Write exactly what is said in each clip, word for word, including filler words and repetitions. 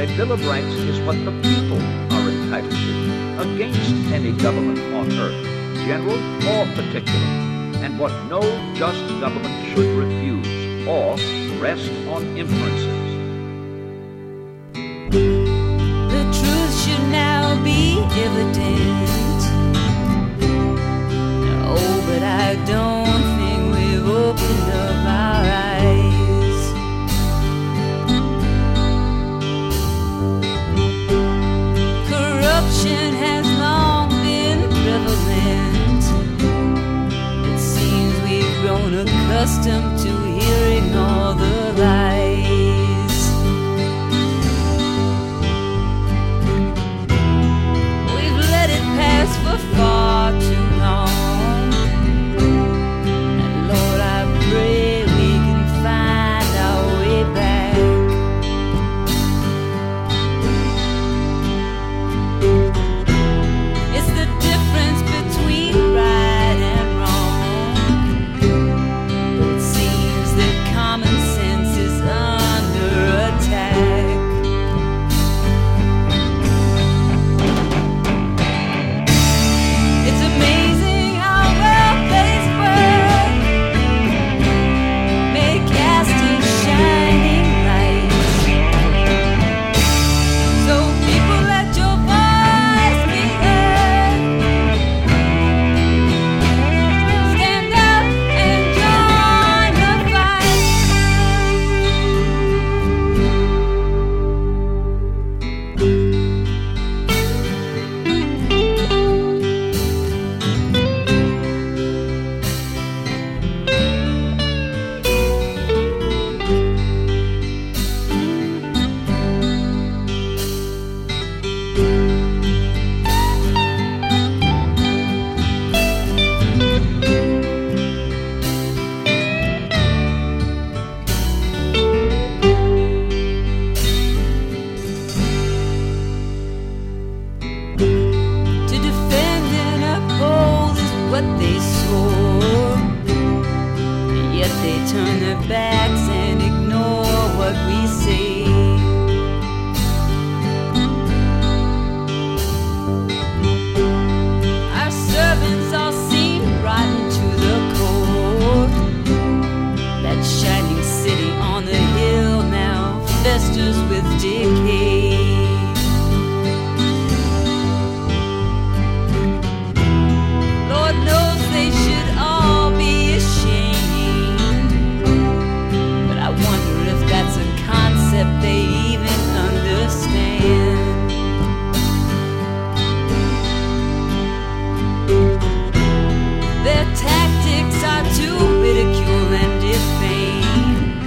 A Bill of Rights is what the people are entitled to, against any government on earth, general or particular, and what no just government should refuse or rest on inferences. The truth should now be evident. Oh, but I don't think we've opened up our eyes. Corruption has long been prevalent. It seems we've grown accustomed to hearing all the lies. We've let it pass for far too long. And Lord, I pray we can find our way back. It's the difference between right and wrong. But it seems that common sense is under attack. It's amazing how well placed work may cast its shining light. So people, let your voice be heard. Stand up and join the fight. To defend and uphold is what they swore, yet they turn their backs and ignore what we say. Our servants all seem rotten to the core. That shining city on the hill now festers with decay. Lord knows they should all be ashamed, but I wonder if that's a concept they even understand. Their tactics are to ridicule and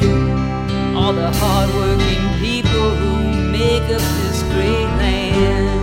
defame all the hard-working people who make up this great land.